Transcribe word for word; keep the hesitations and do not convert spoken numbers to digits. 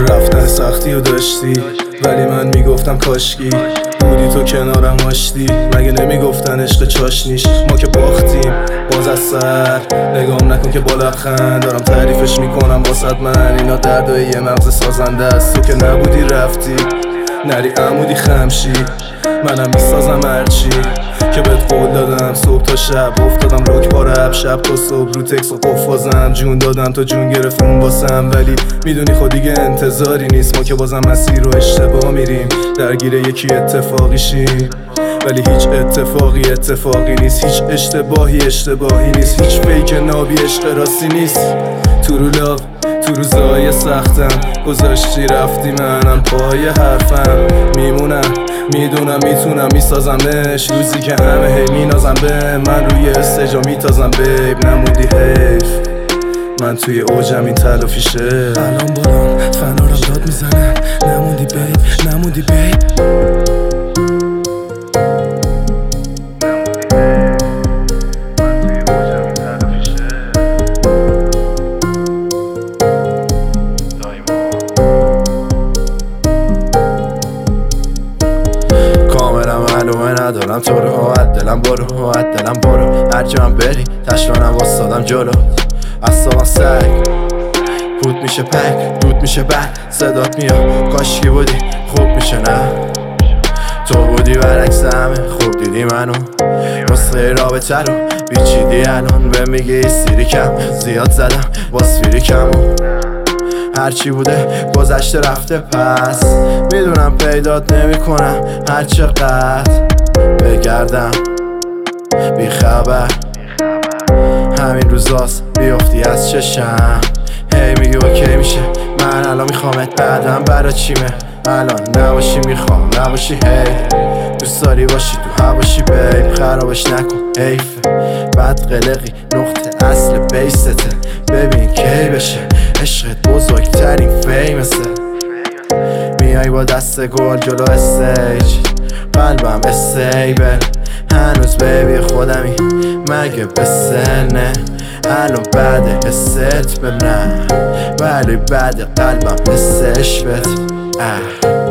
رفتن سختی و داشتی ولی من میگفتم کاشکی بودی تو کنارم آشتی. مگه نمیگفتن عشق چاشنیش ما که باختیم باز از سر نگام نکن که با لبخند دارم تعریفش میکنم واسد من. اینا دردای یه مغز سازنده است. تو که نبودی رفتی نری عمودی خمشی منم میسازم هرچی که بهت قول دادم. صبح تا شب افتادم رک پا رپ شب تا صبح رو تکس و قفازم جون دادم تا جون گرفت اون واسم. ولی میدونی خود دیگه انتظاری نیست ما که بازم مسیر رو اشتباه میریم درگیر یکی اتفاقی شیم. ولی هیچ اتفاقی اتفاقی نیست هیچ اشتباهی اشتباهی نیست هیچ فیک نابی عشق راستی نیست. تو رو لاو تو روزای سختم گذاشتی رفتی منم پای حرفم میمونم میدونم میتونم میسازمش روزی که همه هی مینازم به من روی استجا میتازم بیب نمودی حیف من توی اوجم این تلافیشه. الان بلان فنارم داد میزنم نموندی بیب نموندی بیب ندارم تو رو از دلم برو از دلم برو هر جا هم بری تشوانم واسادم جلو اصابم سگ پود میشه پک دود میشه بک صدات میاد کاشکی بودی خوب میشه نه تو بودی برعکس همه خوب دیدی منو نسخه رابطه رو بیچیدی الان به میگی سیری کم زیاد زدم باز فیری کمو هرچی بوده گذشته رفته پس میدونم پیدات نمی کنم هر چقدر بگردم بی خبر همین روزاست بیافتی از چشم هی میگی اوکی میشه من الان میخوامت بعدم برا چیمه الان نباشی میخوام نباشی هی دوست داری باشی تو هواشی بیب خرابش نکن حیفه بد قلقی نقطه اصل بیسته ببین کی بشه عشقت بزرگترین فیمسه میای با دست گل جلو استیج قلبم استیبل هنوز بیبی خودمی مگه به سنه الان بعد حست ببنم ولی بعد قلبم حسش بد